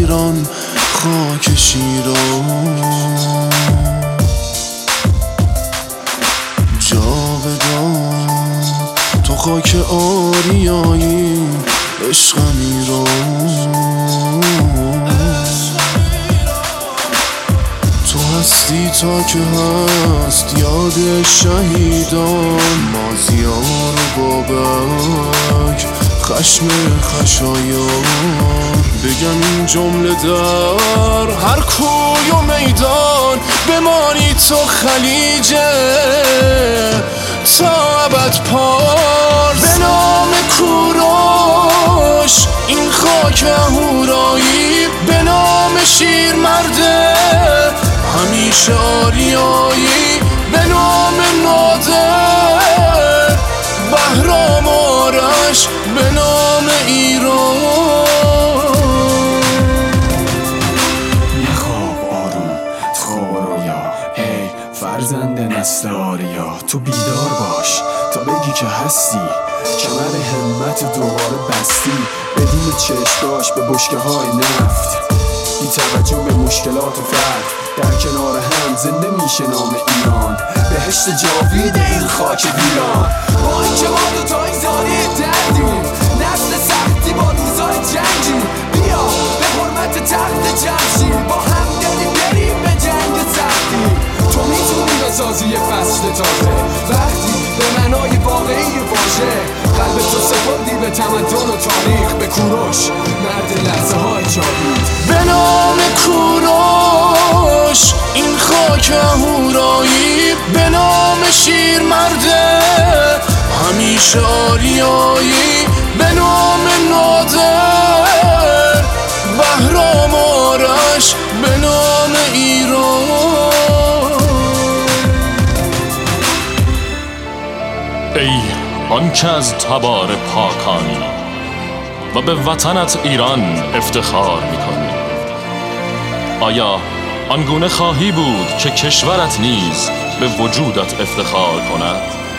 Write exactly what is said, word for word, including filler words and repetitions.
ایران خاک شیران جاودان تو خاک آریایی عشقم ایران تو هستی تا که هست یاد شهیدان مازیار و بابک خشم خشایار بگم این جمله در هر کوی و میدان بمانی تو خلیجه تا ابد پار به نام کوروش این خاک اهورایی به نام شیرمرده همیشه آریایی به نام نادر بهرام آرش به نام ایران نخواب آروم خواب و رویا ای فرزند نسل آریا تو بیدار باش تا بگی که هستی کمر همت دوباره بستی بدون چشماش به بشکه های نفت بی توجه به مشکلات و فرد در کنار هم زنده میشه نام ایران بهشت جاوید این خاک ویران با این که ما دوتای زاری دردیم نسل سختی با روزای جنگیم بیا به حرمت تخت جمشید با هم دلیم بریم به جنگ سختی تو میتونی بسازی یه فصل تازه وقتی به معنای واقعی باشه قلب تو سپردی به تمدن و تاریخ به کوروش مرد لحظه های جاوید به نام کوروش این خاک اهورایی به نام شیرمرده همیشه آریایی به نام نادر بهرام آرش به نام ایران ای آن که از تبار پاکانی و به وطنت ایران افتخار میکنی آیا آنگونه خواهی بود که کشورت نیز به وجودت افتخار کند؟